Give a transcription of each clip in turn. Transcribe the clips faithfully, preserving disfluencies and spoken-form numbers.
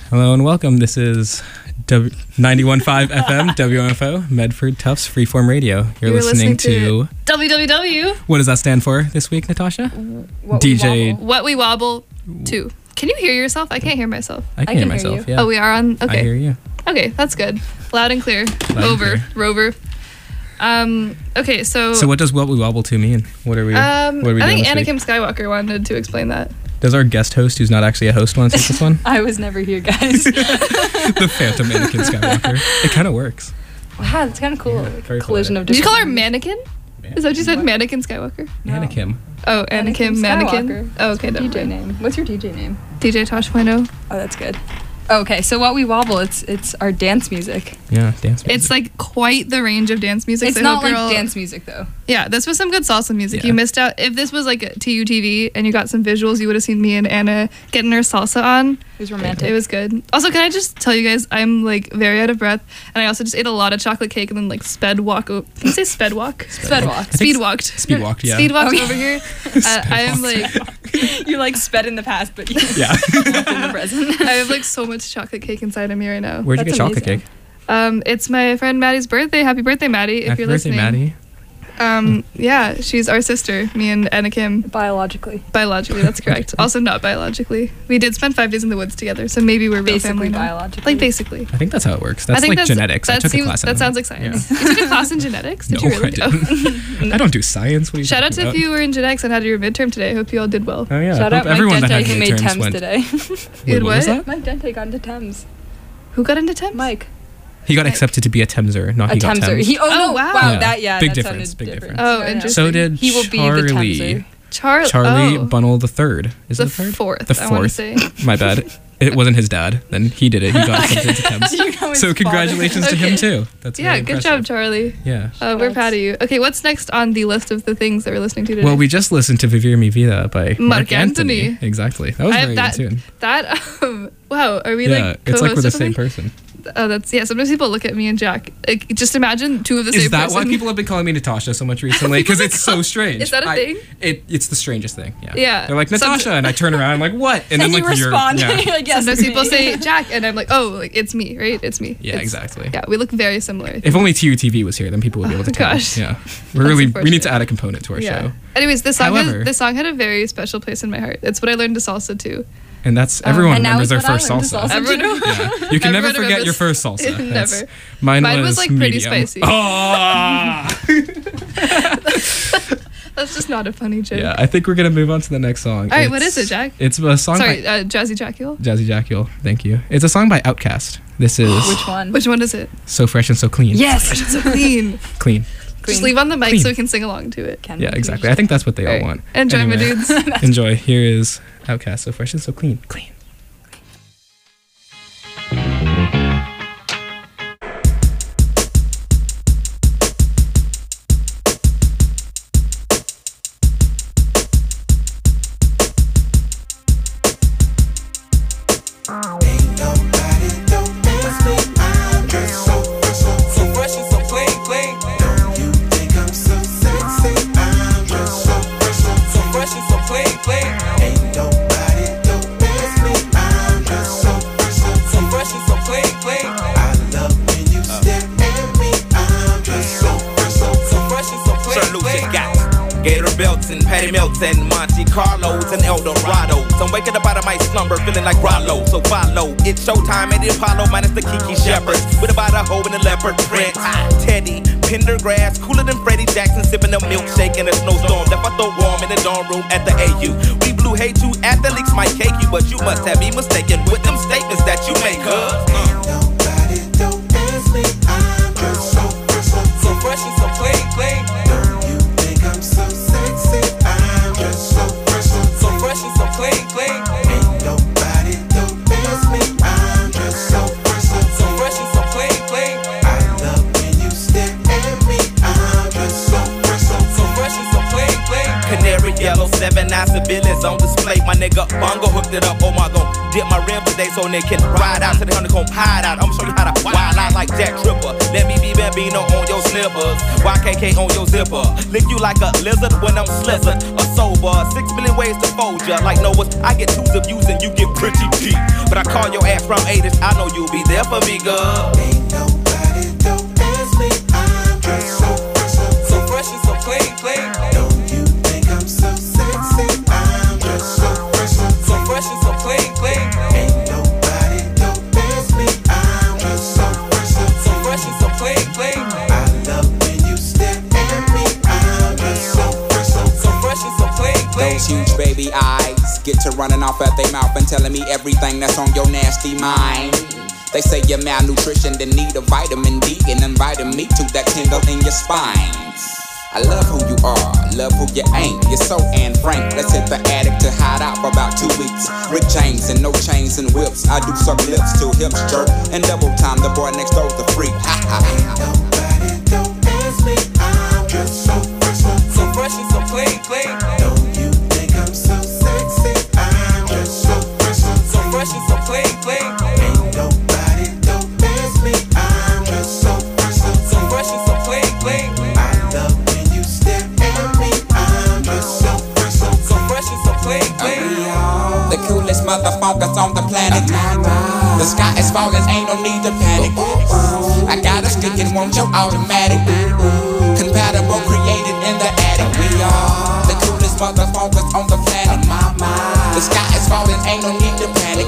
Hello and welcome. This is w- ninety-one point five F M W M F O, Medford Tufts Freeform Radio. You're, You're listening, listening to, to W W W. What does that stand for this week, Natasha? What D J. We what we wobble to. Can you hear yourself? I can't hear myself. I can, I can hear myself, hear yeah. Oh, we are on? Okay. I hear you. Okay, that's good. Loud and clear. Loud Over. and clear. Rover. Um, okay, so... So what does what we wobble to mean? What are we, um, what are we I doing think this Anakim week? Skywalker wanted to explain that. Does our guest host, who's not actually a host, want to take this one? I was never here, guys. The Phantom Anakin Skywalker. It kind of works. Wow, that's kind of cool. Yeah, Collision cool. of Did you call her different- Mannequin? Man- Is that what you said? What? Mannequin Skywalker? No. Anakim. Oh, Anakin, Mannequin. Skywalker. Oh, okay, That's never my D J mind. name. What's your D J name? D J Tosh point oh. Oh, that's good. Okay, so what we wobble, it's it's our dance music. Yeah, dance music. It's like quite the range of dance music. It's so I not hope like you're all- dance music though. Yeah, this was some good salsa music. Yeah. You missed out. If this was like T U T V and you got some visuals, you would have seen me and Anna getting her salsa on. It was romantic. It was good. Also, can I just tell you guys, I'm like very out of breath, and I also just ate a lot of chocolate cake and then like sped walk. O- can you say sped walk? Sped walk. I think Speed s- walked. Speed walked, yeah. Speed walked Okay. over here. Uh, I am like, You like sped in the past, but you Yeah. walked in the present. I have like so much chocolate cake inside of me right now. Where'd you That's get chocolate amazing. cake? Um, it's my friend Maddie's birthday. Happy birthday, Maddie! If Happy you're birthday, listening. Maddie. Um, yeah, she's our sister. Me and Anakim. Biologically. Biologically, that's correct. Also, not biologically. We did spend five days in the woods together, so maybe we're real Basically family now. biologically. Like basically. I think that's how it works. That's I think like that's, genetics. That I took seems, a class in That it. sounds like science. Yeah. You took a class in genetics? Did No, you really? I didn't. I don't do science. What are you Shout out talking to about? if you were in genetics and had your midterm today. I hope you all did well. Oh yeah. Shout I out hope Mike everyone that Dente had who made midterms Thames went. today. Wait, Did what was what? that? Mike Dente got into Thames. Who got into Thames? Mike. He got Mike. accepted to be a Temser, not A he got Temser. Thames. He, oh, Oh, no, wow. wow. Yeah. That, yeah, Big that difference, sounded big different. difference. Oh, Yeah, yeah. interesting. So did He will be the Charlie. Temser. Char- Charlie oh. Bunnell the third. Is The it the third? fourth, The I wanna fourth. say. My bad. It wasn't his dad. Then he did it. He got accepted to Thames. You know his So father. congratulations to him Okay. too. That's Yeah, really good job, impressive. Charlie. Yeah. Uh, we're Shoutouts. proud of you. Okay, what's next on the list of the things that we're listening to today? Well, we just listened to Vivir Mi Vida by Mark, Mark Anthony. Anthony. Exactly. That was I- very that- good tune. That, um, wow, are we Yeah, like it's like we're the co-hosts or same something? person. Oh, that's, yeah, sometimes people look at me and Jack. Like, just imagine two of the Is same that person. why people have been calling me Natasha so much recently? Because it's so strange. Is that a I- thing? It, it's the strangest thing. Yeah. Yeah. They're like Some- Natasha, and I turn around, I'm like, what? And, then you like respond. you're, yeah, You're like, yes, Sometimes it's people me. say Jack, and I'm like, oh, like it's me, right? It's me. yeah, It's- exactly. Yeah, we look very similar. If only T U T V was here, then people would be able to Oh, tell. gosh. Yeah. We're really we need unfortunate. to add a component to our yeah. show. Anyways, this song However- has, this song had a very special place in my heart. It's what I learned to salsa too. And that's everyone and now remembers their it's what I first learned to salsa. salsa. Everyone, Yeah. You can never Everyone forget your remembers- first salsa. That's- Never. Mine, Mine was, was like, pretty medium. spicy. Oh! That's just not a funny joke. Yeah, I think we're gonna move on to the next song. All right, what It's- is it, Jack? It's a song Sorry, by uh, Jazzy Jackule. Jazzy Jackule. Thank you. It's a song by Outkast. This is Which one? Which one is it? So Fresh and So Clean. Yes. So clean. Clean. Just leave on the mic Clean. so we can sing along to it. Can Yeah, we exactly. please? I think that's what they all All right. want. Enjoy, my Anyway, dudes. Enjoy. Here is Outkast. So Fresh and So Clean. Clean. So fresh and so clean, clean. You think I'm so sexy? I'm just so fresh, so fresh and so clean, clean. Ain't nobody don't miss me. I'm just so fresh, so fresh and so clean, clean. I love when you stare at me. I'm just so fresh, so fresh and so clean, Sir clean. Lucius got Gator belts and Patty Melts and Monte Carlos and Eldorados. I'm waking up out of my slumber feeling like Rollo. So follow, it's showtime at the Apollo minus the Kiki Shepherds. With about a hoe in the leopard print. Teddy, Pendergrass, cooler than Freddie Jackson, sipping a milkshake in a snowstorm. Left I throw warm in the dorm room at the A U. We blew hate you, athletes might cake you, but you must have me mistaken with them statements that you make, huh? Ain't nobody don't miss me. I'm just so fresh, so So fresh and so clean, clean. you think I'm so sexy? I'm just so fresh, So fresh and so clean, clean. ain't nobody don't miss me. I'm just so fresh, So fresh and so clean, clean. I love when you stare at me. I'm just so fresh, So fresh and so clean, clean. Canary yellow, seven nine civilians on display. My nigga Bongo hooked it up. Oh my god, dip my rim today so they can ride out to the honeycomb hide out. I'ma show you how to wild out like Jack Tripper. Let me be Bambino on your slippers. Y K K on your zipper. Lick you like a lizard when I'm slizzard. A sober. Six million ways to fold ya. Like Noah's, I get twos of views and you get pretty deep. But I call call your ass from eighties. I know you'll be there for me, girl. Ain't nobody, don't ask me. I'm just so fresh, so, So fresh and so clean, clean. don't you think I'm so sexy? I'm just so fresh, so, So fresh and so clean, clean. ain't nobody, don't ask me. I'm just so fresh, so, So fresh and so clean, clean. I love when you stare at me. I'm just so fresh, so, So fresh and so clean, clean. Those huge baby eyes get to running off at their mouth and telling me everything that's on your nasty mind. They say you're malnutrition, then need a vitamin D, and inviting me to that tingle in your spine. I love who you are, love who you ain't. You're so Anne Frank. Let's hit the attic to hide out for about two weeks. Rick James and no chains and whips. I do suck lips till hips jerk and double time. The boy next door's the freak. Ha ha ha. nobody, don't ask me. I'm just so fresh, so, So fresh and so clean, clean. don't you think I'm so sexy? I'm just so fresh, so, So fresh and so clean, clean. ain't nobody, don't ask me. I'm just so fresh, so, So fresh and so clean, clean. I love when you stare at me. I'm just so fresh, so, So fresh and so clean, clean. The coolest motherfuckers on the planet. The sky is falling, ain't no need to panic. I got a stick and want your automatic. Compatible, created in the attic. We are the coolest motherfuckers on the planet. The sky is falling, ain't no need to panic.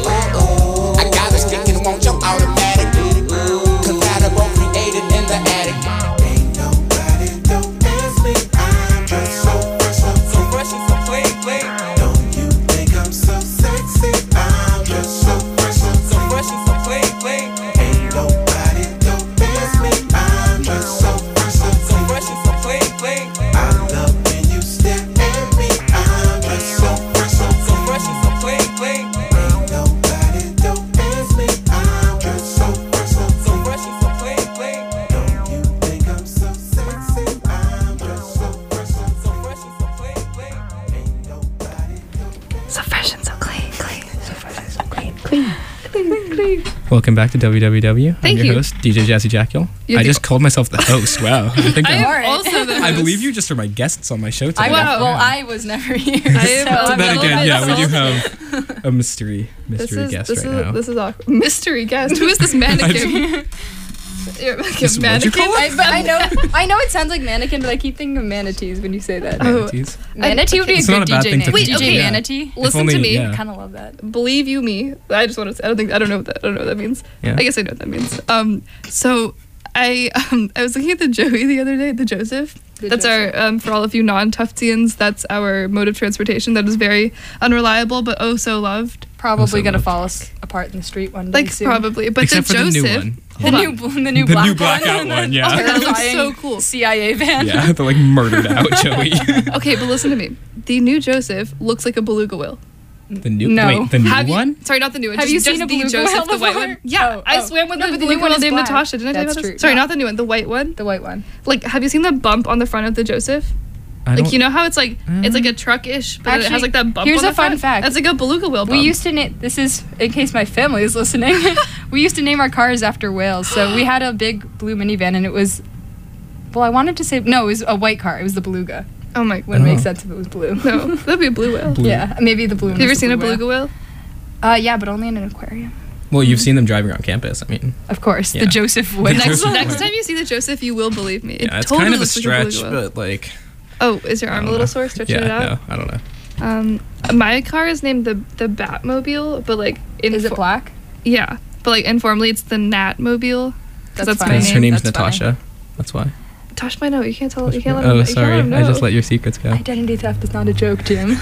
I got a stick and want your automatic. Compatible, created in the attic. ain't nobody, don't ask me. I'm just so fresh, so, So fresh and so clean, clean. don't you think I'm so sexy? I'm just so fresh, so, So fresh and so clean, clean. ain't nobody, don't ask me. I'm just so fresh, so, So fresh and so clean, clean. I love when you stare at me. I'm just so fresh, so, So fresh and so clean, clean. ain't nobody, don't ask me. I'm just so fresh, so, So fresh and so clean, clean. don't you think I'm so sexy? I'm just so fresh, so, So fresh and so clean, clean. ain't nobody, don't So fresh and so clean, clean. So fresh and so clean, Clean. clean, clean. Welcome back to W W W. Thank I'm your you. host, D J Jazzy Jackal. You're I the- just called myself the host. Wow. I think I I'm, am Alright. also the I host. believe you just are my guests on my show today. I was, Wow. well, I was never here. I am so a I'm Then little again, bit yeah, we do salty. have a mystery This mystery is guest this right is now. this is awkward. Mystery guest. Who is this mannequin? You're like a This- what'd you mannequin. call I, but I know, I know it sounds like mannequin, but I keep thinking of manatees when you say that. Oh. Manatees. Manatee would be a It's not good a bad D J thing name. to Wait, D J okay. Manatee. Listen only- to me. yeah. Kind of love that. Believe you me. I just want to. I don't think. I don't know what that. I don't know what that means. Yeah. I guess I know what that means. Um. So, I um. I was looking at the Joey the other day. The Joseph. The that's Joseph. our um. For all of you non-Tuftians, that's our mode of transportation that is very unreliable, but oh so loved. Probably Also gonna love. fall us apart in the street one day Like soon. probably, but Except the for the Joseph. new one. The Hold new, on. bl- the new The black new blackout one. one, yeah. Oh my God, that looks Terrifying so cool. C I A van. Yeah, they like murdered out Joey. Okay, but listen to me. The new Joseph looks like a beluga whale. The new No. wait, the new Have you, one? Sorry, not the new one. Have just, you seen just a the beluga Joseph, whale the white before? one? Yeah, Oh, I oh. swam with No, the but the new beluga one whale is named black. Natasha. Didn't I tell you That's about this? true. Sorry, No. not the new one. The white one. The white one. Like, have you seen the bump on the front of the Joseph? I Like, don't- you know how it's like it's like a truck-ish, but it Actually, has like that bump. here's on the a fun front? fact. That's like a beluga whale bump. We used to name, this is in case my family is listening, we used to name our cars after whales. So we had a big blue minivan and it was, well, I wanted to say, no, it was a white car. It was the Beluga. Oh my. Wouldn't make Oh. sense if it was blue. No, that'd be a blue whale. Blue. Yeah, maybe the blue one Have you ever was the seen a blue beluga whale? Uh, yeah, but only in an aquarium. Well, you've seen them driving around campus. I mean, Of course, Yeah. the Joseph whale. Joseph Next, whale. next time you see the Joseph, you will believe me. It yeah, it's totally kind of a looks like beluga stretch, whale. but like, Oh, is your I arm a don't little know. sore? Stretching yeah, it out. no, I don't know. Um, my car is named the the Batmobile, but like in Is it black? Yeah, but like informally, it's the Natmobile. That's That's fine. my Because her name. name's That's funny. Natasha. That's why. Tosh might know. You can't tell. You can't let oh, him. you sorry. Can't let him I just know. let your secrets go. Identity theft is not a joke, Jim.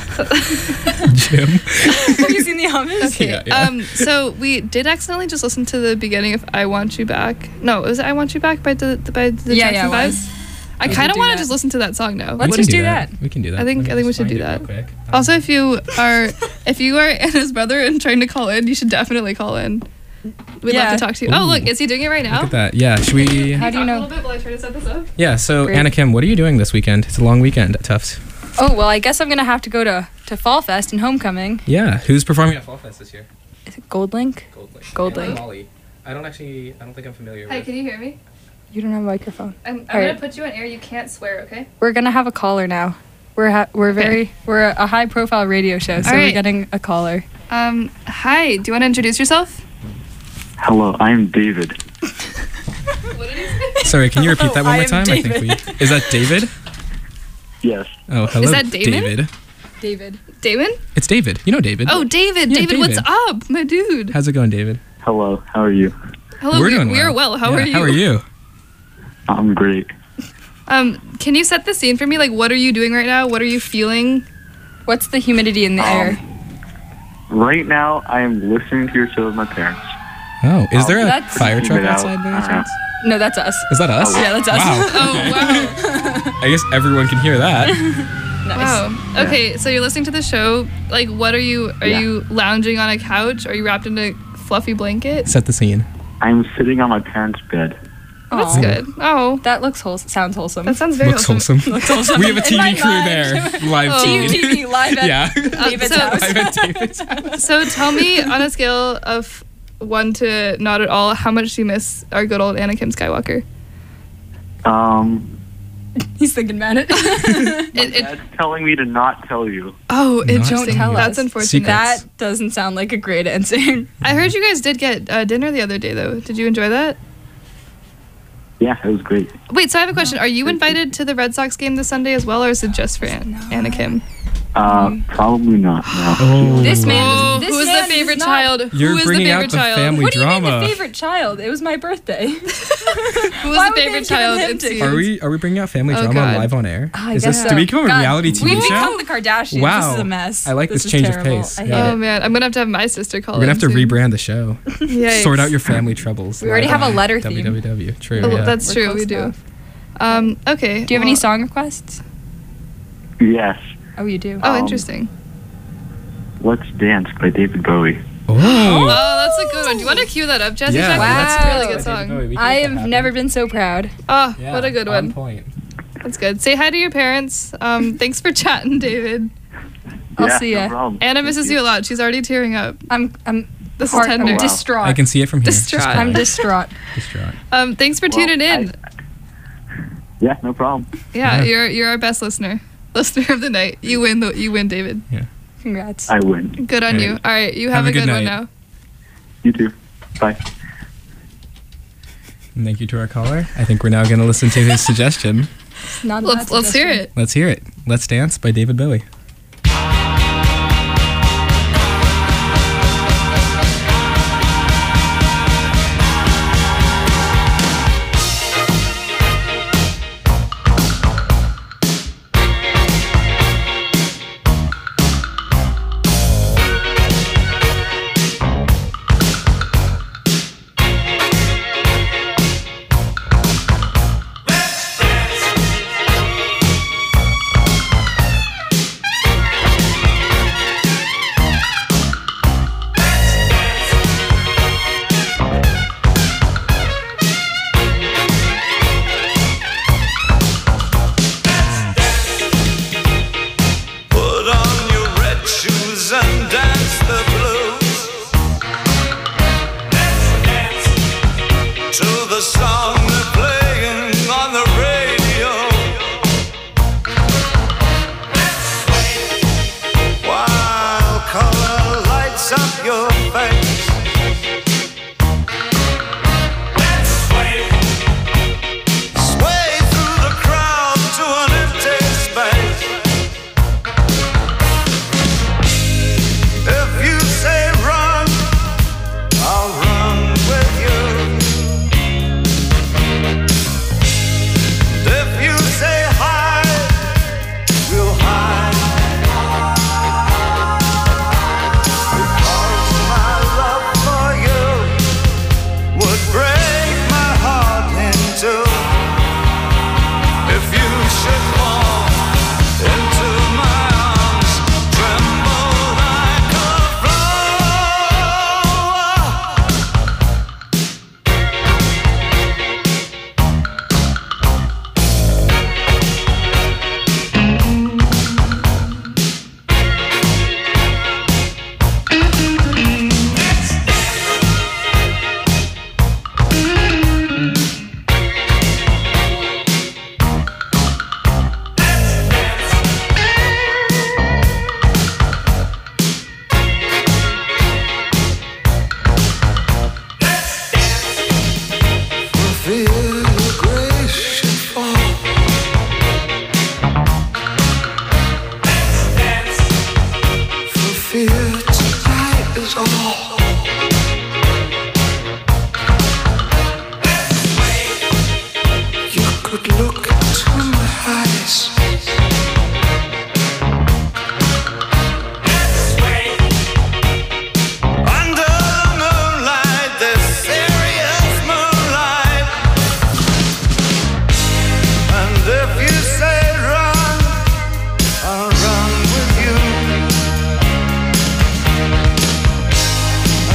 Jim. Have you seen the Amish? Okay. Yeah, yeah. Um. So we did accidentally just listen to the beginning of "I Want You Back." No, was it "I Want You Back" by the by the Yeah, Jackson yeah, it Five? was. I We kind should of do want to that. just listen to that song now. Let's What We just can do that. We can do that. I think- Let me I think we just should do find it that. real quick. Also, if you are if you are Anna's brother and trying to call in, you should definitely call in. We'd Yeah. love to talk to you. Oh, Ooh. look, is he doing it right now? Look at that. Yeah. Should we? How do you Talk know? A little bit while I try to set this up. Yeah. So Great. Anna Kim, what are you doing this weekend? It's a long weekend at Tufts. Oh, well, I guess I'm going to have to go to, to Fall Fest and Homecoming. Yeah. Who's performing at Fall Fest this year? Is it Gold Link? Gold Link. Gold Yeah, Link. Molly. I don't actually. I don't think I'm familiar Hi, with. can you hear me? You don't have a microphone. I'm, I'm All gonna right. put you on air. You can't swear, okay? We're going to have a caller now. We're ha- we're Okay. very we're a high profile radio show, so All we're right. getting a caller. Um, Hi, do you want to introduce yourself? Hello, I'm David. Sorry, can you repeat that one I more am time? I think we. Is that David? Yes. Oh, hello. Is that Damon? David. David. Damon? It's David. You know David. Oh, David. Yeah, David, what's David. up, my dude? How's it going, David? Hello, how are you? Hello, We're we, doing we well. are well. How Yeah, are you? How are you? I'm great. Um, can you set the scene for me? Like, what are you doing right now? What are you feeling? What's the humidity in the air? Right now, I am listening to your show with my parents. Oh, is there a That's- fire truck Keep it out. outside by any Uh-huh. chance? No, that's us. Is that us? Yeah, that's us. Wow. Oh, wow. I guess everyone can hear that. Nice. Wow. Okay, so you're listening to the show. Like, what are you? Are Yeah. you lounging on a couch? Are you wrapped in a fluffy blanket? Set the scene. I'm sitting on my parents' bed. That's Aw. good. Oh, That looks whole- sounds wholesome. that sounds very Looks wholesome. wholesome. We have a In T V my crew mind. there. Live Oh. feed. T V live at Yeah. David's so- house. Live at David's house. So tell me, on a scale of one to not at all, how much do you miss our good old Anakin Skywalker? Um, He's thinking about it. It, it, Dad's telling me to not tell you. oh, Not interesting. tell That's us. unfortunate. Secrets. That doesn't sound like a great answer. I heard you guys did get uh, dinner the other day, though. Did you enjoy that? Yeah, it was great. Wait, so I have a question. Are you invited to the Red Sox game this Sunday as well, or is it just for An- Anna Kim? Uh, probably not, no. Oh. This man Oh, is, this who is man the favorite is not- child? You're who is the bringing favorite out the child? family What do you mean drama. the favorite child? It was my birthday. Who is Why the would they favorite have given child? him It to- seems? Are we are we bringing out family Oh, drama God. live on air? I Is guess this so. do we become a God, reality T V We've show? become the Kardashians. Wow. This is a mess. I like this is change of terrible. pace. I Yeah. hate Oh it. man, I'm gonna have to have my sister call. We're gonna have to in soon. rebrand the show. Yikes. Sort out your family troubles. We already live have a on letter theme. W W W. True. Oh, yeah. that's We're true. close We do. enough. Um. Okay. Do you have any well- song requests? Yes. Oh, you do. Oh, Um, interesting. Let's Dance by David Bowie. Oh. Oh, that's a good one. Do you want to cue that up, Jesse? Yeah, Jackie? That's a wow. really good song. I have never been so proud. Oh, Yeah, what a good on one. point. That's good. Say hi to your parents. Um, thanks for chatting, David. I'll yeah, see no ya. problem. Anna Thank misses you a lot. She's already tearing up. I'm I'm This is heart- tender. I'm Wow. distraught. I can see it from here. She's Distraught. crying. I'm distraught. distraught. Um, thanks for Well, tuning in. I- yeah, no problem. yeah, Yeah. you're you're our best listener. Listener of the night. You win. The, you win, David. Congrats. I win. Good on Hey. you. All right, you have, Have a a good, good one night. now. You too. Bye. And thank you to our caller. I think we're now going to listen to his suggestion. Not a Let's bad let's hear suggestion. it. Let's hear it. Let's Dance by David Bowie. Let's dance. is all. You could look into my eyes. Under the moonlight, this serious moonlight. And if you say run, I'll run with you.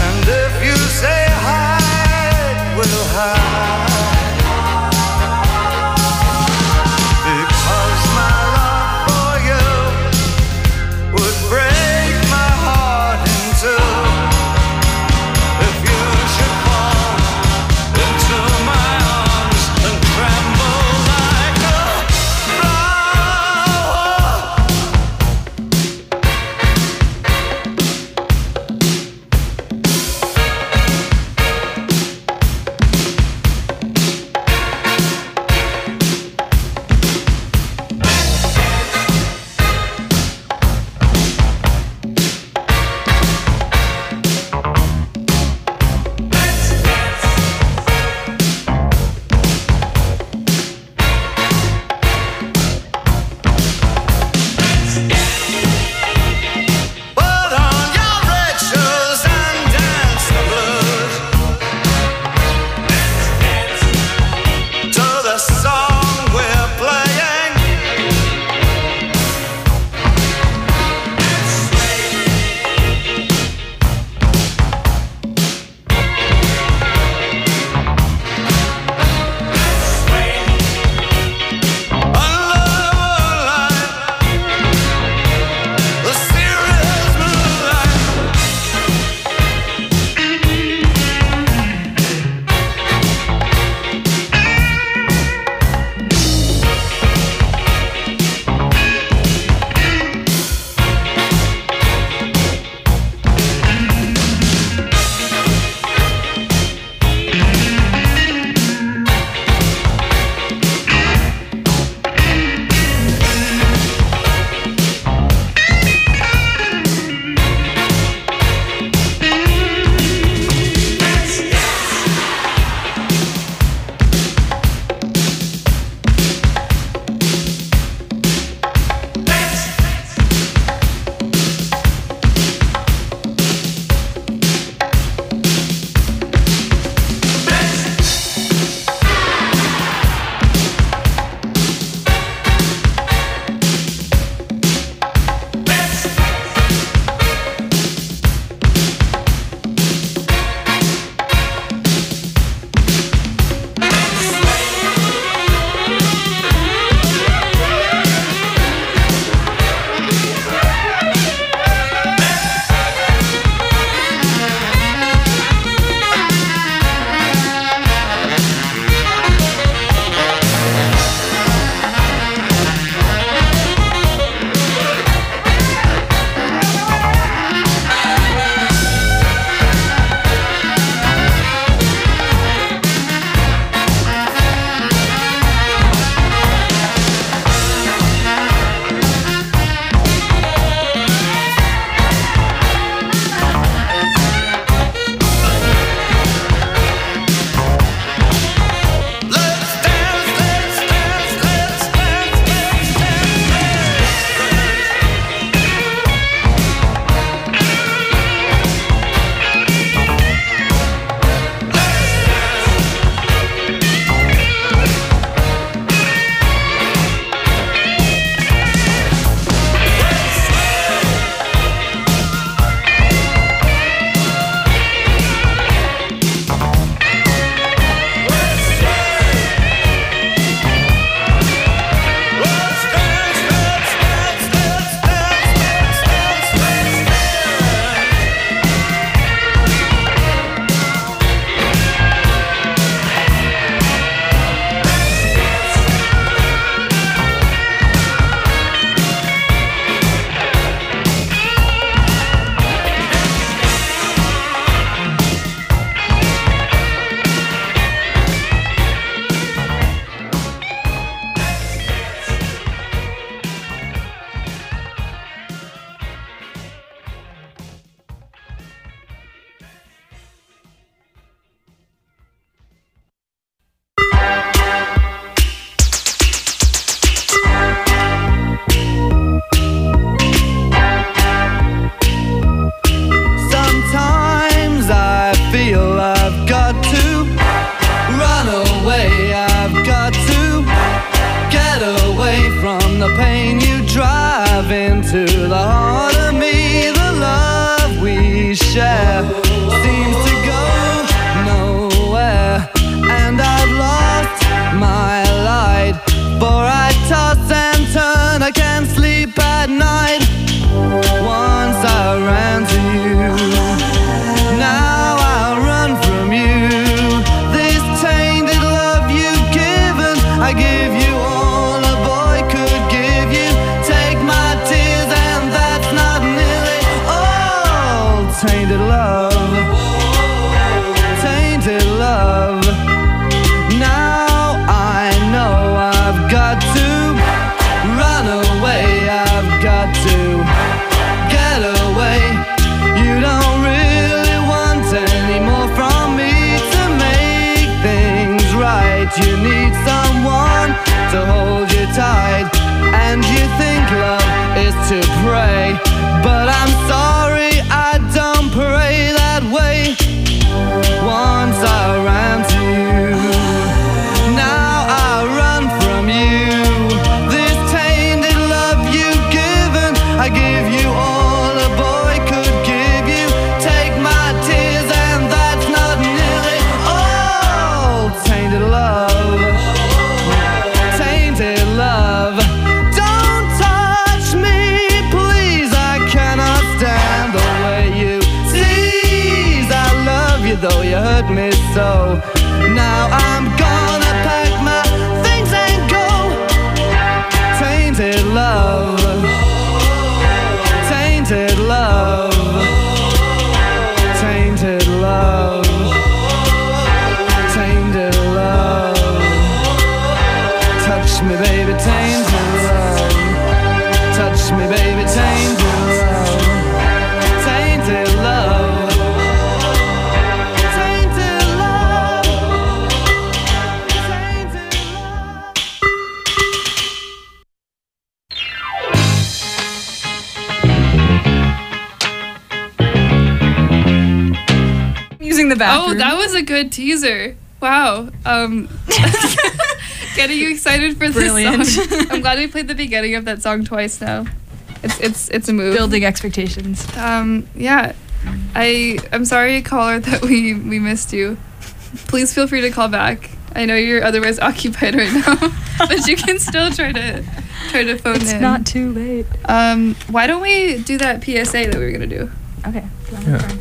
tainted love, tainted love. Now I know I've got to run away, I've got to get away. You don't really want any more from me to make things right. You need someone to hold you tight, and you think love is to pray, but I'm sorry, I don't pray that way. Once I ran to you, now I run from you. This tainted love you've given, I give you all a boy could give you. Take my tears and that's not nearly all. Tainted love, tainted love. Don't touch me, please, I cannot stand the way you tease. I love you though you hurt me so. Now I'm gonna pack my things and go. Tainted love, tainted love, tainted love, tainted love. Touch me, baby, tainted love. Touch me, baby, tainted love. Tainted love. Tainted love. Tainted love. Using the Oh, bathroom. that was a good teaser. Wow. Um, getting you excited for this Brilliant. song. I'm glad we played the beginning of that song twice now. It's it's it's a move. Building expectations. Um, yeah. I I'm sorry, caller, that we we missed you. Please feel free to call back. I know you're otherwise occupied right now, but you can still try to try to phone It's in. not too late. Um, why don't we do that P S A that we were gonna do? Okay. Yeah.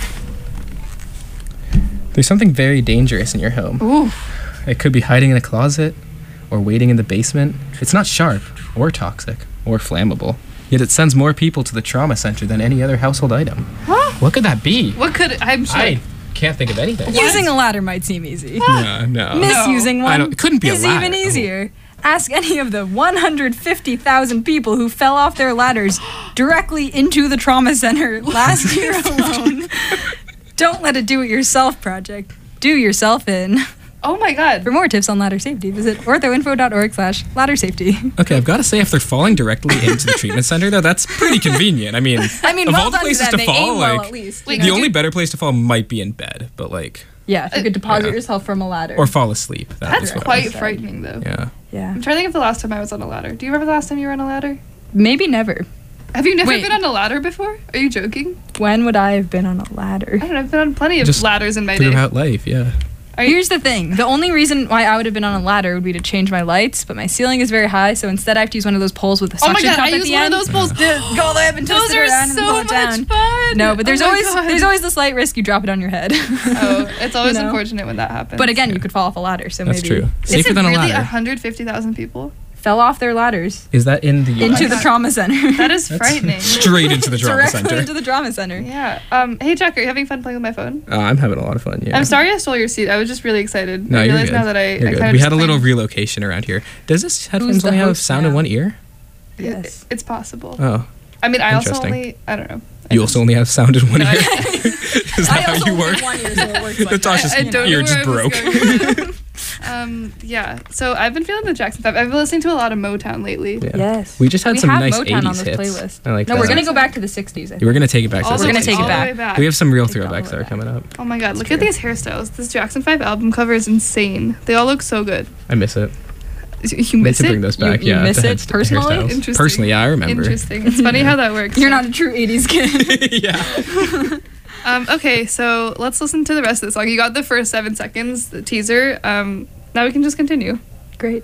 There's something very dangerous in your home. Ooh. It could be hiding in a closet or waiting in the basement. It's not sharp or toxic or flammable, yet it sends more people to the trauma center than any other household item. Huh? What could that be? What could I'm sure. I can't think of anything. Using a ladder might seem easy. No, no. Misusing one I don't- it couldn't be a is ladder. even easier. Ask any of the one hundred fifty thousand people who fell off their ladders directly into the trauma center last year alone. Don't let it do-it-yourself project. Do yourself in. Oh my god. For more tips on ladder safety, visit orthoinfo.org slash ladder safety. Okay, I've got to say, if they're falling directly into the treatment center, though, that's pretty convenient. I mean, I mean, of well all the done to places them. to They fall, aim well like, at least. Wait, the could only you- better place to fall might be in bed, but like, Yeah, if you could deposit Yeah. yourself from a ladder. or fall asleep. That That's is what I quite was- frightening though. Yeah. yeah. I'm trying to think of the last time I was on a ladder. Do you remember the last time you were on a ladder? Maybe never. Have you never Wait. been on a ladder before? Are you joking? When would I have been on a ladder? I don't know. I've been on plenty of Just ladders in my day. Throughout life, yeah. Are you, Here's the thing. The only reason why I would have been on a ladder would be to change my lights, but my ceiling is very high, so instead I have to use one of those poles with a oh my suction god, cup I at use the one end. of those poles. Go all the way up and Those twist it are around and pull so it much down. fun. No, but there's Oh my always God. there's always the slight risk you drop it on your head. Oh, it's always You know? unfortunate when that happens. But again, you could fall off a ladder, so That's maybe true. is Safer it than a really ladder. one hundred fifty thousand people? fell off their ladders Is that in the U S? into the trauma center. That is That's frightening. Straight into the trauma Directly center. into the trauma center. Yeah. Um. Hey, Jack, are you having fun playing with my phone? Uh, I'm having a lot of fun. Yeah. I'm sorry I stole your seat. I was just really excited. No, I you're realize good. now that I, You're I good. kind of We just had a little claimed- relocation around here. Does this headphones the only have host sound now? in one ear? Yes. It's possible. Oh, I mean, I also Interesting. only. I don't know. I you just- also only have sound in one No, ear. I- Is that how you work? One ear, so it works like Natasha's I don't ear know just where I was broke. going with that. Um, yeah. So I've been feeling the Jackson Five. I've been listening to a lot of Motown lately. Yeah. Yes. We just had We some have nice Motown on eighties this hits. playlist. I like No, that. we're gonna go back to the sixties. I We're gonna take it back to Also, the We're gonna like, take it all the back. way back. We have some real Take it all throwbacks the that are way coming up. Oh my god, That's look at true. these hairstyles. This Jackson Five album cover is insane. They all look so good. I miss it. You Need miss to it? bring those back. you yeah, miss the it heads- personally? hairstyles. Interesting. Personally, yeah, I remember. Interesting. It's funny how that works. You're not a true eighties kid. yeah. Um, okay, so let's listen to the rest of the song. You got the first seven seconds, the teaser. Um, now we can just continue. Great.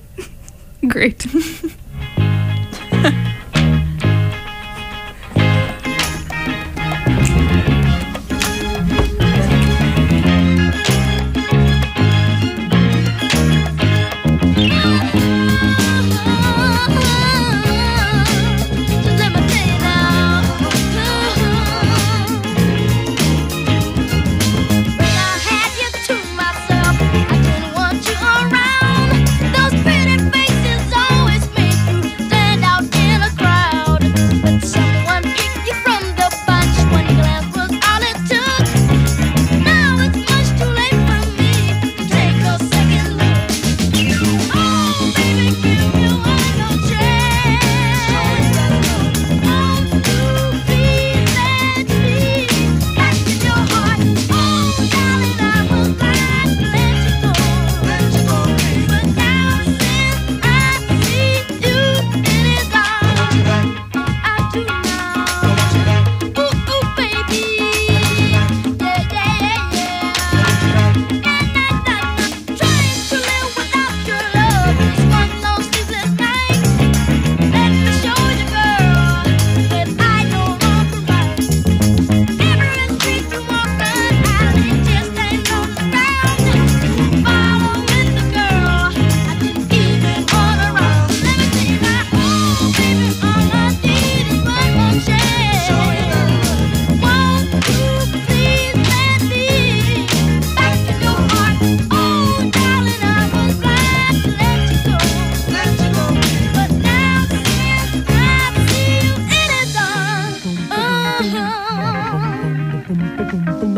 Great.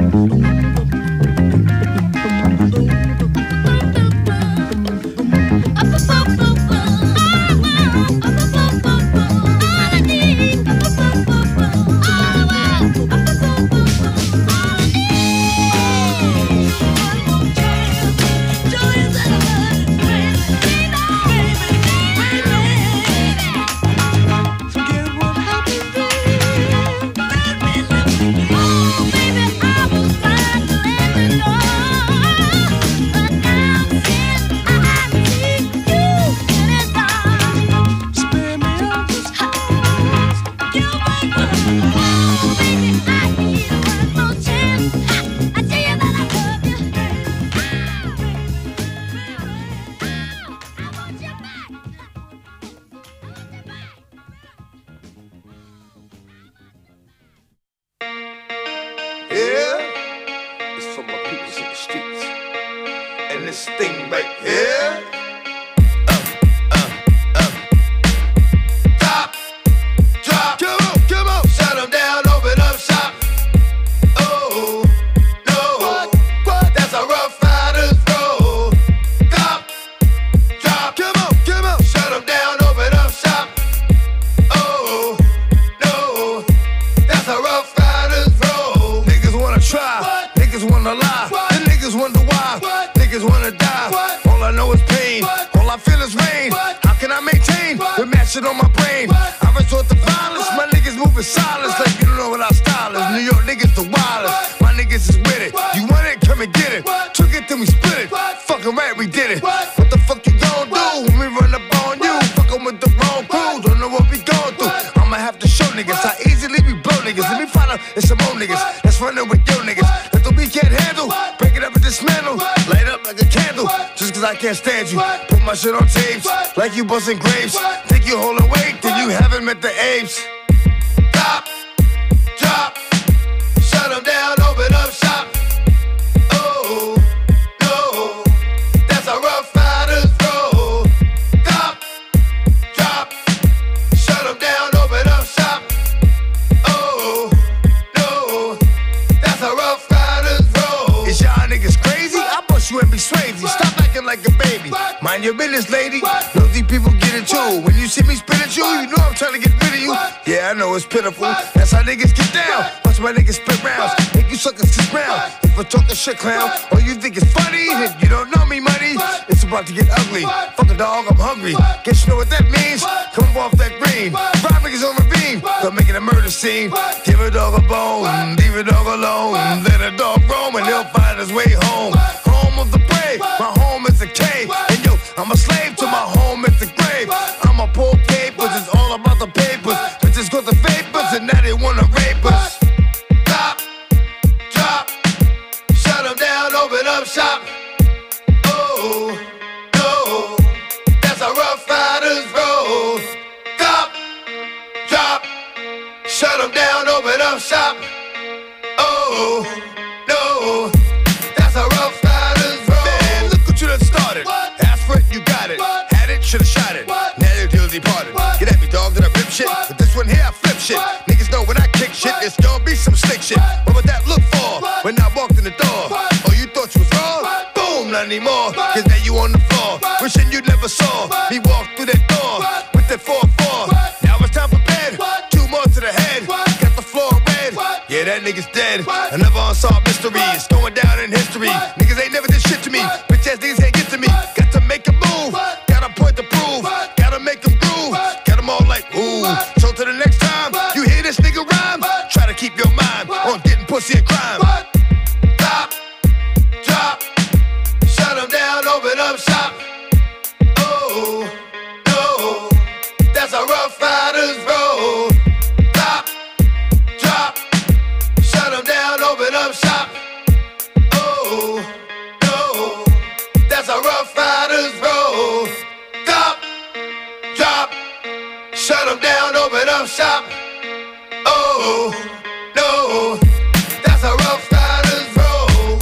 Yeah, it's for my peoples in the streets. And this thing right here. Uh, uh, uh. Top, drop, come on, come on. Shut them down, open up shop. Oh, no, what? What? That's a rough riders roll. Top, drop, come on, come on. Shut them down, open up shop. Oh, no, that's a rough riders roll. Niggas wanna try, what? Niggas wanna lie, what? The niggas wonder why, what? Niggas wanna die, what? All I know is pain, what? All I feel is rain, what? How can I maintain, what? With matching on my brain, what? I resort to violence, my niggas moving silence, like you don't know what our style is, New York niggas the wildest, my niggas is with it, what? You want it, come and get it, what? Took it, then we split it, what? Fucking right, we did it, what? What the fuck you gon' do, when we run up on you, fucking with the wrong crew, don't know what we gon' through, I'ma have to show niggas how easily we blow niggas, let me find out it's some old niggas, that's running with yo niggas, that the we can't handle, break it up and dismantle, light up like a candle, just cause I can't stand you, put my shit on tapes, like you busting grapes, think you holding weight, then you haven't met the apes. Stop, drop, shut them down, open up shop. Oh, no, that's a rough riders roll. Stop, drop, shut them down, open up shop. Oh, no, that's a rough riders roll. Is y'all niggas crazy? I bust you and be Swayze. Stop acting like a baby. Mind your business, lady. Know these people get it too. When you see me spit at you, you know I'm trying to get rid of you. Yeah, I know it's pitiful. That's how niggas get down. Watch my niggas spit rounds. Make you suckers sit round. If I talk a shit clown, or you think it's funny, and you don't know me, money. It's about to get ugly. Fuck a dog, I'm hungry. Guess you know what that means? Come off that green. Five niggas on ravine. Don't make it a murder scene. Give a dog a bone. Leave a dog alone. Let a dog roam and he'll find his way home. Home of the brave. My home is a cave. And yo, I'm a slave to my home, it's a grave. I'm a pull papers, it's all about the papers. Bitches got the vapors and now they wanna rape us. Stop, drop, shut them down, open up shop. Oh, no, that's a rough riders roll. Stop, drop, shut them down, open up shop. Oh, no, that's a rough riders roll. Man, look what you done started. Ask for it, you got it. Had it, should've shot it. Now you're guilty parted. Get at me, dog, that I rip shit. But this one here, I flip shit. Niggas know when I kick shit, it's gonna be some slick shit. What would that look for when I walked in the door? Oh, you thought you was raw? Boom, not anymore. Cause now you on the floor. Wishing you never saw me walk through that door with that four four. Now it's time for bed. Two more to the head. Got the floor red. Yeah, that nigga's dead. Another unsolved mystery. It's going down in history. Niggas ain't never did shit to me. Bitch ass niggas can't get to me. Got to make a move. Got a point to prove. Gotta make them groove. Got them all like, ooh. So to the next time you hear this nigga rhyme, try to keep your mind on getting pussy and crime. Stop, drop, shut them down, open up shop. Oh, no, that's a rough riders roll. Stop, drop, shut them down, open up shop. Oh, no, that's a rough riders roll. Stop, drop, shut them down, open up shop. Oh, no, that's a rough riders roll.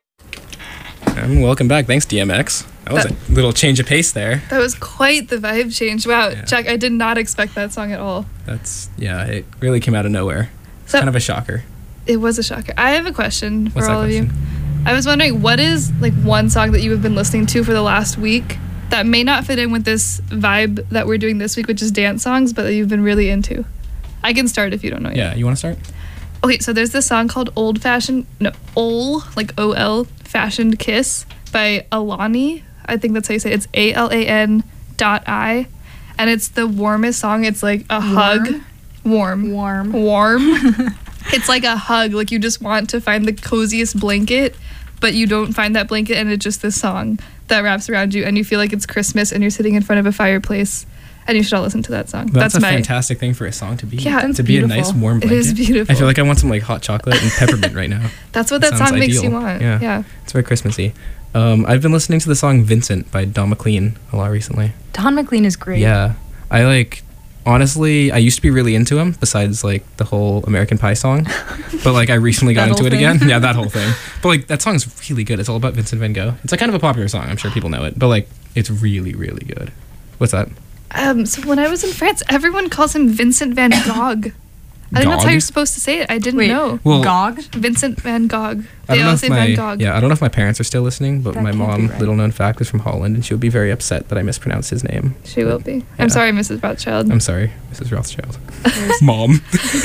And welcome back. Thanks, D M X. That was That- a little change of pace there. That was quite the vibe change. Wow, Yeah. Jack, I did not expect that song at all. That's, yeah, it really came out of nowhere. It's So- kind of a shocker. It was a shocker. I have a question for What's that all of you. question? I was wondering, what is like one song that you have been listening to for the last week that may not fit in with this vibe that we're doing this week, which is dance songs, but that you've been really into? I can start if you don't know yet. Yeah, you want to start? Okay, so there's this song called Old Fashioned, no, Ol, like O L, Fashioned Kiss by Alani. I think that's how you say it. It's A L A N dot I. And it's the warmest song. It's like a hug. Warm. Warm. Warm. It's like a hug. Like you just want to find the coziest blanket, but you don't find that blanket, and it's just this song that wraps around you, and you feel like it's Christmas, and you're sitting in front of a fireplace, and you should all listen to that song. That's, That's, a my fantastic thing for a song to be. Yeah, to it's be beautiful. a nice warm It blanket. is beautiful. I feel like I want some like hot chocolate and peppermint right now. That's what That that, sounds song makes ideal. you want. Yeah. Yeah. It's very Christmassy. Um, I've been listening to the song Vincent by Don McLean a lot recently. Don McLean is great. Yeah. I like, honestly, I used to be really into him, besides like the whole American Pie song. But like I recently got That into whole it thing? again. Yeah, that whole thing. But like that song's really good. It's all about Vincent van Gogh. It's like kind of a popular song. I'm sure people know it. But like it's really, really good. What's that? Um, so when I was in France, everyone calls him Vincent van Gogh. I think that's how Gogh? you're supposed to say it. I didn't Wait, know. Well- Gog? Vincent van Gogh. I They don't know all if say my van Gogh. yeah I don't know if my parents are still listening, but That my can't be mom, right. little known fact, is from Holland, and she would be very upset that I mispronounced his name. She will be. Yeah. I'm sorry, Missus Rothschild. I'm sorry, Missus Rothschild. Mom.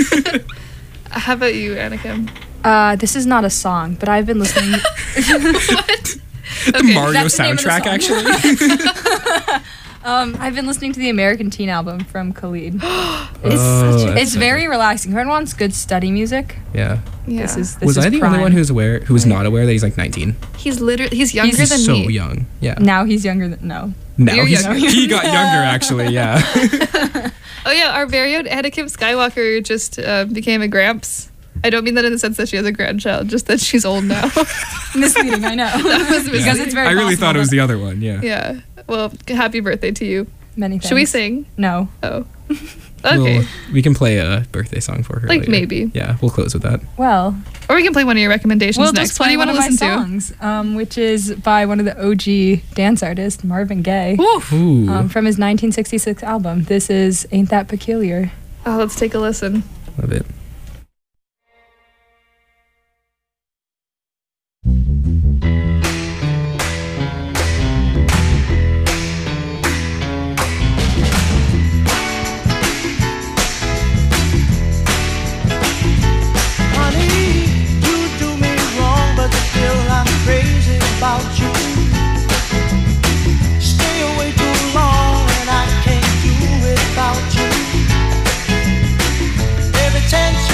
How about you, Anakim? Uh, this is not a song, but I've been listening. What? The Okay, Mario that's the name of the soundtrack, song. actually. um, I've been listening to the American Teen album from Khalid. It's, Oh, that's it's so very good. relaxing. Whoever wants good study music, Yeah. Yeah. this is this Was is I the prime. only one who's aware, who was Right. not aware that he's like nineteen? He's literally he's younger He's than so me. young. Yeah. Now he's younger than no. Now You're he's, younger. he got younger, actually. Yeah. Oh yeah, our very own Anakim Skywalker just uh, became a Gramps. I don't mean that in the sense that she has a grandchild, just that she's old now. Misleading, I know. That was because misleading. it's very. I really possible thought it was that- the other one. Yeah. Yeah. Well, happy birthday to you. Many Should we thanks. sing? No. Oh. Okay. We'll- we can play a birthday song for her. Like, later. maybe. Yeah, we'll close with that. Well, Or we can play one of your recommendations we'll next. just What do play you one want of to my listen songs, um, which is by one of the O G dance artists, Marvin Gaye, to? Oof. Ooh. um, from his nineteen sixty-six album. This is "Ain't That Peculiar." Oh, let's take a listen. Love it. Honey, you do me wrong, but still I'm crazy about you. Stay away too long, and I can't do without you. Every chance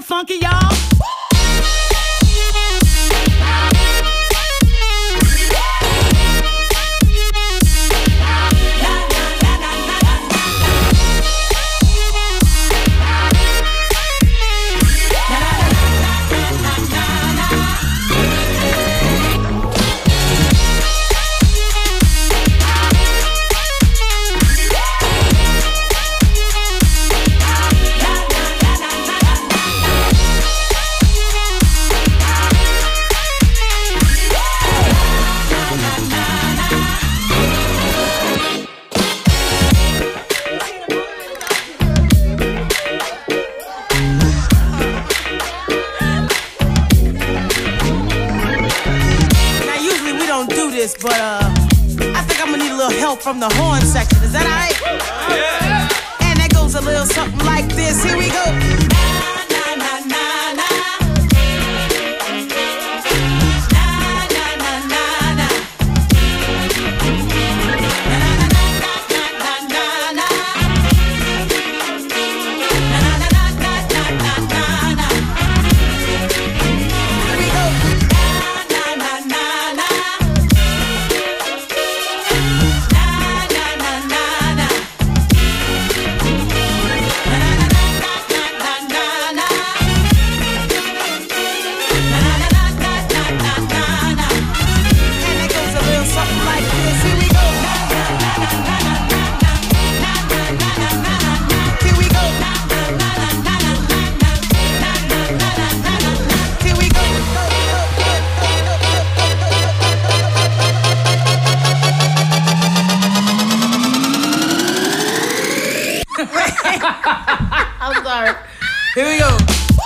funky, y'all? But uh, I think I'm gonna need a little help from the horn section. Is that alright? Yeah. And that goes a little something like this. Here we go. Na, na, na, na, na. I'm sorry. Here we go.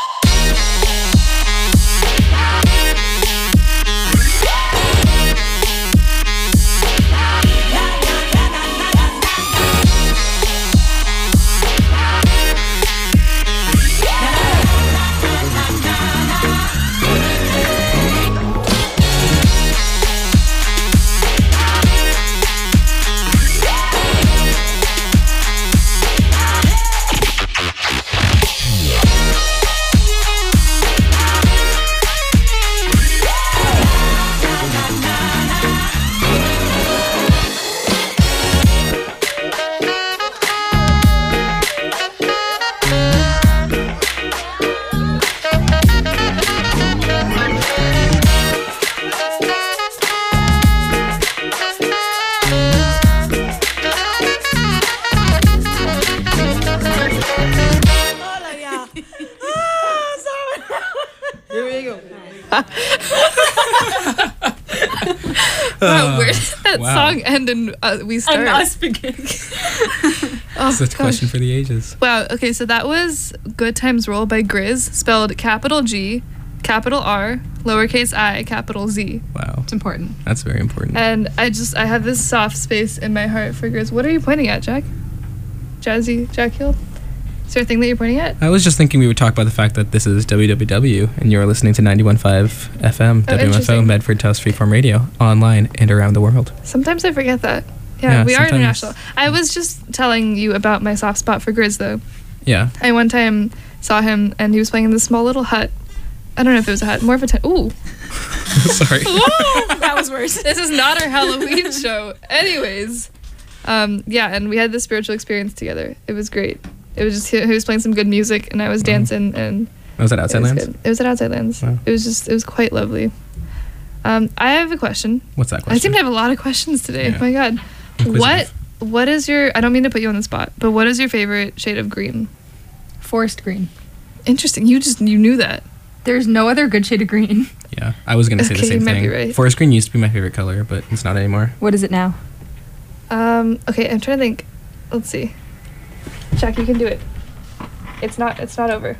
Wow, where did that wow. song end and uh, we start? And us begin. Oh, Such a question gosh. for the ages. Wow. Okay, so that was "Good Times Roll" by Grizz, spelled capital G, capital R, lowercase I, capital Z. Wow. It's important. That's very important. And I just I have this soft space in my heart for Grizz. What are you pointing at, Jack? Jazzy Jack Hill? Is there a thing that you're pointing at? I was just thinking we would talk about the fact that this is W W W and you're listening to ninety-one point five F M, Oh, W M F O, interesting. Medford Towers Freeform Radio, online and around the world. Sometimes I forget that. Yeah, Yeah, we are sometimes. international. I was just telling you about my soft spot for Grizz, though. Yeah. I one time saw him, and he was playing in this small little hut. I don't know if it was a hut, more of a tent. Ooh. Sorry. That was worse. This is not our Halloween show. Anyways, um, yeah, and we had this spiritual experience together. It was great. It was just he, he was playing some good music, and I was dancing, and Was that Outside it was Lands? good. It was at Outside Lands. Wow. It was just it was quite lovely. Um, I have a question. What's that I question? seem to have a lot of questions today. Yeah. Oh my god. Inquisitive. What what is your I don't mean to put you on the spot, but what is your favorite shade of green? Forest green. Interesting. You just you knew that. There's no other good shade of green. Yeah, I was gonna say Okay, the same you might thing. be right. Forest green used to be my favorite color, but it's not anymore. What is it now? Um, okay, I'm trying to think. Let's see. Jack, you can do it. It's not it's not over.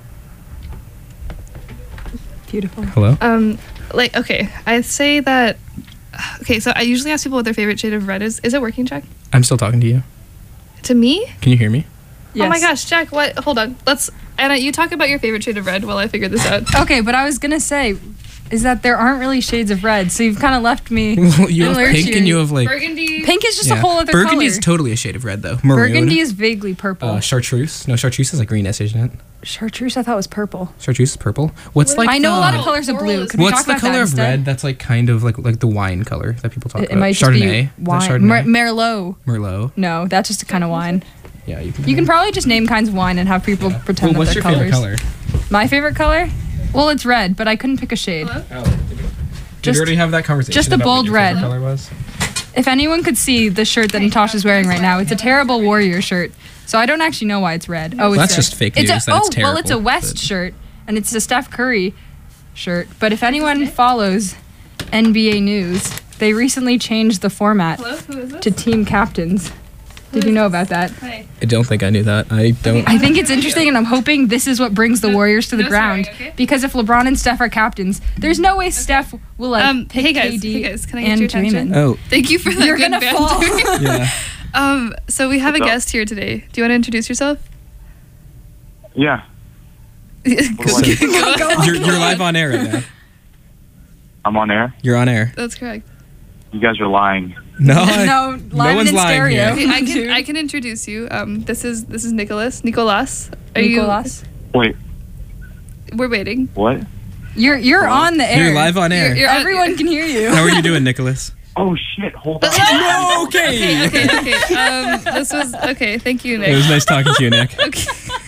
Beautiful. Hello? Um, like okay, I say that. Okay, so I usually ask people what their favorite shade of red is. Is it working, Jack? I'm still talking to you. To me? Can you hear me? Oh my gosh, Jack! What? Hold on. Let's. Anna, you talk about your favorite shade of red while I figure this out. Okay, but I was gonna say, is that there aren't really shades of red, so you've kind of left me. Well, you have in pink lurch and you here. have like Burgundy. Pink is just yeah. a whole other Burgundy color. is totally a shade of red though. Maroon. Burgundy is vaguely purple. uh, chartreuse. No, chartreuse is like greenish, isn't it? Chartreuse, I thought was purple. Chartreuse is purple. What's like? I know the, a lot of colors of blue. Could we What's talk the about color that of instead? red? That's like kind of like like the wine color that people talk It, it about. might just Chardonnay. be wine. Is that Mer- Chardonnay? Merlot. Merlot. No, that's just a kind of wine. Yeah, you can. You can probably just name kinds of wine and have people pretend Well, that what's they're your colors. favorite color? My favorite color? Well, it's red, but I couldn't pick a shade. Oh, did we Just- already have that conversation? just a about what bold your favorite red. Color was? If anyone could see the shirt that Natasha's wearing right now, it's a terrible warrior shirt. So I don't actually know why it's red. Oh, it's That's red. just fake It's news A, that oh, it's well, it's a terrible, West but- shirt, and it's a Steph Curry shirt. But if anyone follows N B A news, they recently changed the format Hello, who is this? to team captains. Did you know about that? Hi. I don't think I knew that. I don't. I think it's interesting, and I'm hoping this is what brings the Warriors to the no ground. swearing, okay? Because if LeBron and Steph are captains, there's no way Steph will like Um, pick hey guys, K D hey guys, can I get and your attention? Draymond. Oh. Thank you for that You're good gonna banter. fall. Yeah. um, so we have a What's up? guest here today. Do you want to introduce yourself? Yeah. Go- What do I- go on. You're, you're live on air right now. I'm on air. You're on air. That's correct. You guys are lying. No, No, live one's in lying stereo. here. Okay, I can I can introduce you. Um, this is this is Nicholas. Nicolas. Are Nicolas, Wait, you? We're waiting. what? you're you're on the air. You're live on air. You're- you're on- Everyone can hear you. How are you doing, Nicholas? Oh shit! Hold on. No, Okay, okay. okay, okay. Um, this was okay. Thank you, Nick. It was nice talking to you, Nick. Okay.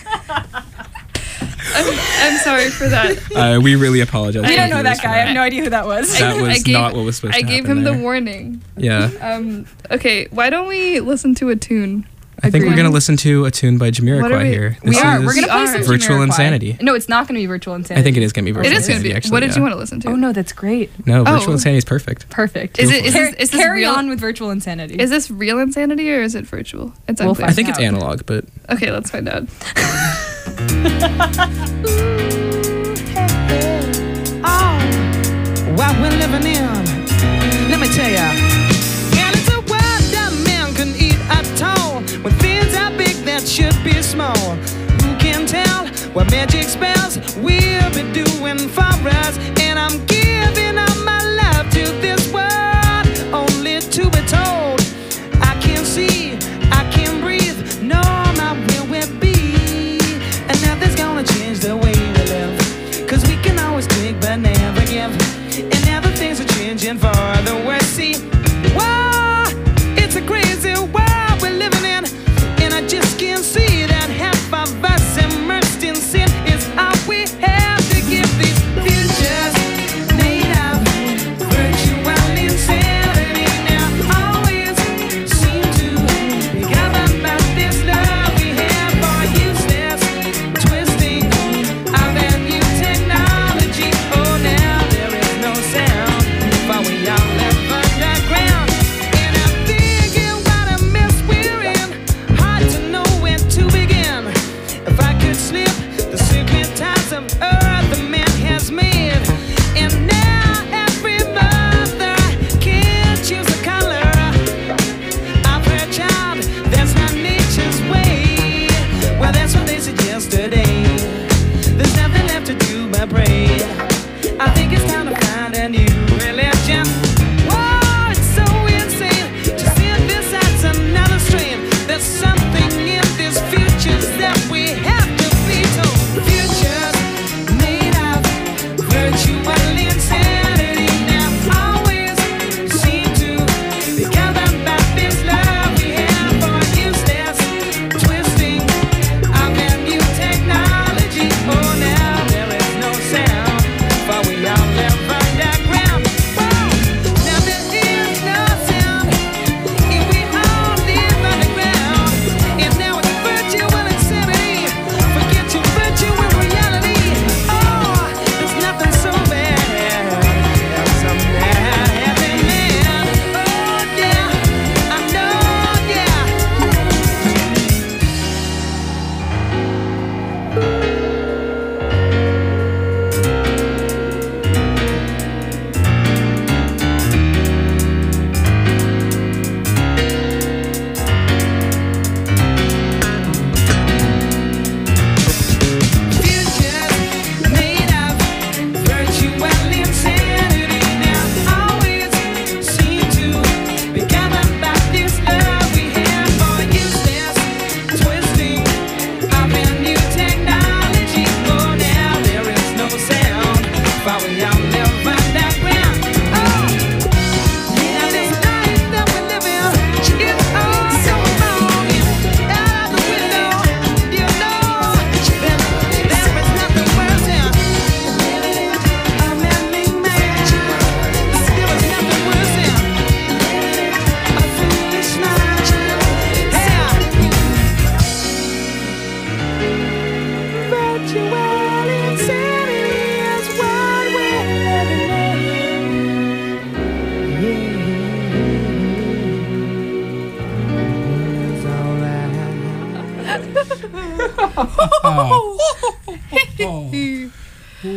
I'm, I'm sorry for that. Uh, we really apologize. We to don't know viewers that for guy. I have no idea who that was. That was I gave- not what was supposed I to gave happen him the there. warning. Yeah. Um, okay, why don't we listen to a tune? I think we're Agreed. going to listen to a tune by What are Jamiroquai we- here. We This are. is We're gonna play are. some Virtual Jamiroquai. Insanity. No, it's not gonna be virtual insanity. I think it is going to be It Virtual is going to Insanity, be. actually. What did yeah. you want to listen to? Oh no, that's great. No, Virtual Oh. Insanity is perfect. Perfect. Is it? Is Car- this, is this carry real? on with virtual insanity. Is this real insanity or is it virtual? It's We'll unclear. I think it's out. analog, but Okay, let's find out. Oh, what we're living in. Let me tell ya. And it's a world that man can eat at all. When things are big that should be small. Who can tell what magic spells we'll be doing for us? And I'm giving all my love to this world, only to be told I can't see, I can't breathe, no, my will will be. And nothing's gonna change the way we live. Cause we can always take but never give. And now the things are changing for the worse. See, whoa, it's a crazy world we're living in. And I just can't see that half of us immersed in sin is all we have to give these futures made of virtual insanity. Now always seem to be governed by this love we have for useless twisting of that new technology. Oh, now there is no sound, but we all live underground. And I'm thinking what a mess we're in. Hard to know where to begin. If I could slip the secret ties of earth.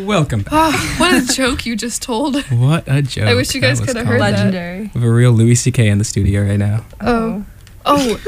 Welcome back. Oh, what a joke you just told. What a joke. I wish you guys That was could have heard that. Legendary. We have a real Louis C K in the studio right now. Oh. Oh.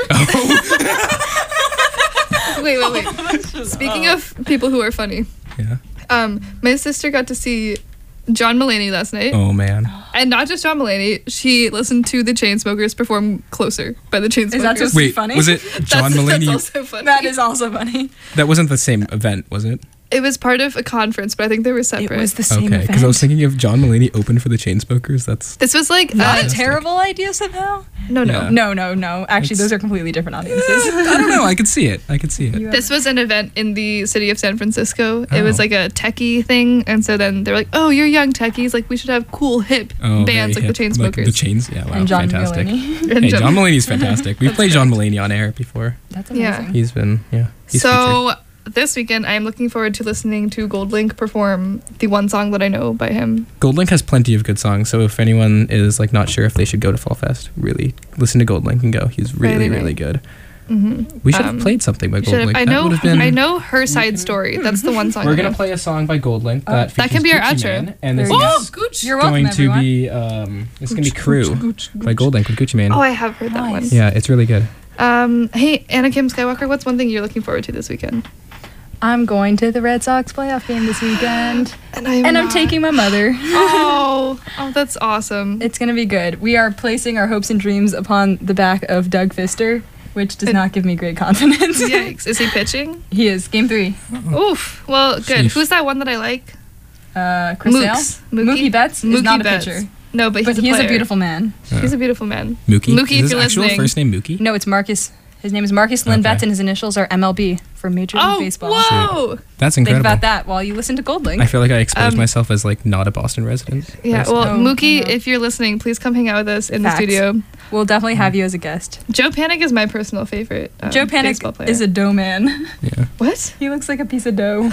Wait, wait, wait. Speaking of people who are funny. Yeah. Um, my sister got to see John Mulaney last night. Oh, man. And not just John Mulaney, she listened to the Chainsmokers perform Closer by the Chainsmokers. Is that supposed to be funny? was it John that's, Mulaney? That's also funny. That is also funny. That wasn't the same event, was it? It was part of a conference, but I think they were separate. It was the same Okay, event. because I was thinking of John Mulaney open for the Chainsmokers. That's This was like Not uh, a terrible idea somehow. No, no. Yeah. No, no, no. Actually, It's- those are completely different audiences. I don't know. I could see it. I could see it. You This was an event in the city of San Francisco. It was Oh. like a techie thing, and so then they're like, "Oh, you're young techies. Like we should have cool hip Oh, bands very like the hip. Chainsmokers." Like the Chains. Yeah, wow, And John fantastic. Mulaney. And Hey, John- John Mulaney's fantastic. We've played John Mulaney on air before. That's Yeah. amazing. He's been, yeah. He's So this weekend, I am looking forward to listening to Goldlink perform the one song that I know by him. Goldlink has plenty of good songs, so if anyone is like not sure if they should go to Fall Fest, really listen to Goldlink and go. He's really, Right, right, really right. good. Mm-hmm. We should have played something by Should have- Goldlink. I That know. would have been. I know her side story. That's the one song. We're I gonna know. play a song by Goldlink Oh, that that can be our features Gucci outro. Mane, and this There you is go. Gooch. You're welcome, going to everyone. be um, it's gonna be Gooch, Crew Gooch, Gooch, by Goldlink with Gucci Mane. Oh, I have heard that one. Nice. Yeah, it's really good. Um, hey, Anna Kim Skywalker, what's one thing you're looking forward to this weekend? I'm going to the Red Sox playoff game this weekend. And I'm And I'm not. taking my mother. Oh, oh, that's awesome. It's going to be good. We are placing our hopes and dreams upon the back of Doug Fister, which does And- not give me great confidence. Yikes! Is he pitching? He is. Game three. Oof. Well, good. Sheesh. Who's that one that I like? Uh, Chris Sale? Mooks. Mookie Betts is Mookie not a Betts. pitcher. No, but he's But a he is a player. beautiful man. He's a beautiful man. Mookie. Mookie, is if his you're actual listening. first name Mookie? No, it's Marcus. His name is Marcus Lynn Okay. Betts, and his initials are M L B for Major League Oh, Baseball. whoa! That's Think incredible. about that while you listen to Goldlink. I feel like I exposed Um, myself as like not a Boston resident. Yeah, Or well, Oh, Mookie, I know. if you're listening, please come hang out with us in Facts. the studio. We'll definitely have you as a guest. Joe Panic is my personal favorite. Um, Joe Panic baseball player. is a dough man. Yeah. what? He looks like a piece of dough.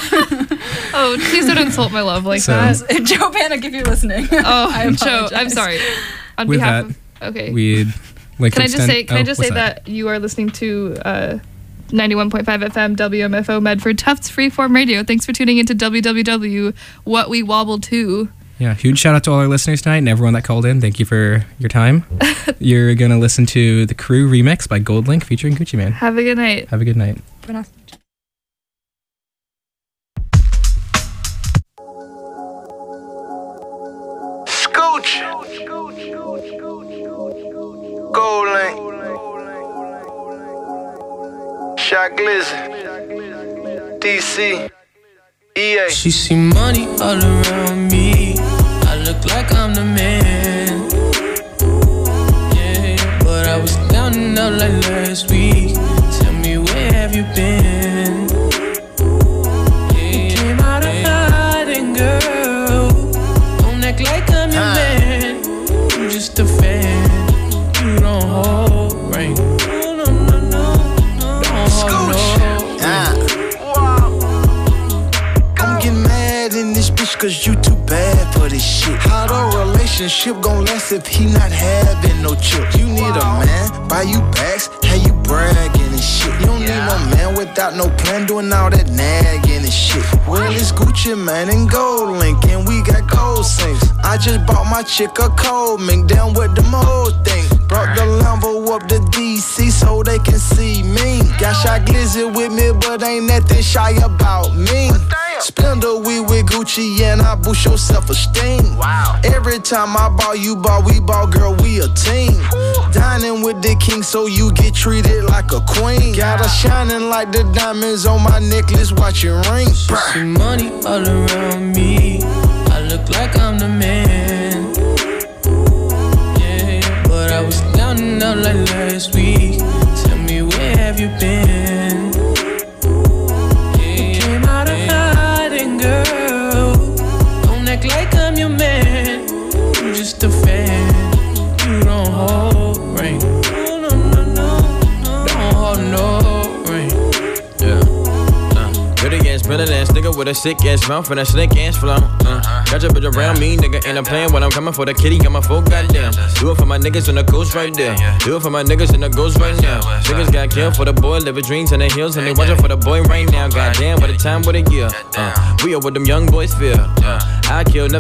Oh, please don't insult my love like So- that. Joe Panic, if you're listening. Oh, I Joe, I'm apologize. sorry. On With behalf that, of okay, We'd like can to I just extend- say? Can I oh, just what's say that? you are listening to uh, ninety-one point five F M W M F O Medford Tufts Freeform Radio. Thanks for tuning into W W W What We Wobble To. Yeah, huge shout out to all our listeners tonight and everyone that called in. Thank you for your time. You're gonna listen to the Crew remix by Goldlink featuring Gucci Mane. Have a good night. Have a good night. Buenas. Scooch. Goldlink. Shot Glizzy. D C. E A. She see money all around me. I look like I'm the man. Yeah, but I was down and out like last week. Tell me, where have you been? Yeah, came out of hiding, girl. Don't act like I'm your man. I'm just a fan. You don't hold rank. No, no, no, no. Don't hold no. I'm getting mad in this bitch cause you too bad for this shit. How the relationship gon' last if he not having no chips? You need a man, buy you bags, have you bragging and shit. You don't need no man without no plan, doing all that nagging and shit. Well, it's Gucci Mane and Goldlink, and we got gold sinks. I just bought my chick a cold mink, down with the hoes think. Brought the Lambo up to D C so they can see me. Got Shot Glizzy with me, but ain't nothing shy about me. Spend a week with Gucci and I boost your self-esteem. Wow. Every time I ball, you ball, we ball, girl, we a team. Dining with the king so you get treated like a queen. Got her shining like the diamonds on my necklace, watching ring. She see money all around me. I look like I'm the man. Yeah, but I was down and out like last week. Tell me, where have you been? Yeah, came out of hiding, girl. Don't act like I'm your man. I'm just a fan. You don't hold rank. No, no, no, no. Don't hold no rank. Yeah. Uh, good against, better than, nigga. nigga with a sick ass mouth and a slick ass flow. Uh, got your bitch around me, nigga, and I'm playing when I'm coming for the kitty. Got my full goddamn. Do it for my niggas in the coast right there. Do it for my niggas in the ghost right now. Niggas got killed for the boy, living dreams in the hills, and they watching for the boy right now. Goddamn, what a time, what a year. Uh, we are what them young boys feel. Uh, I kill.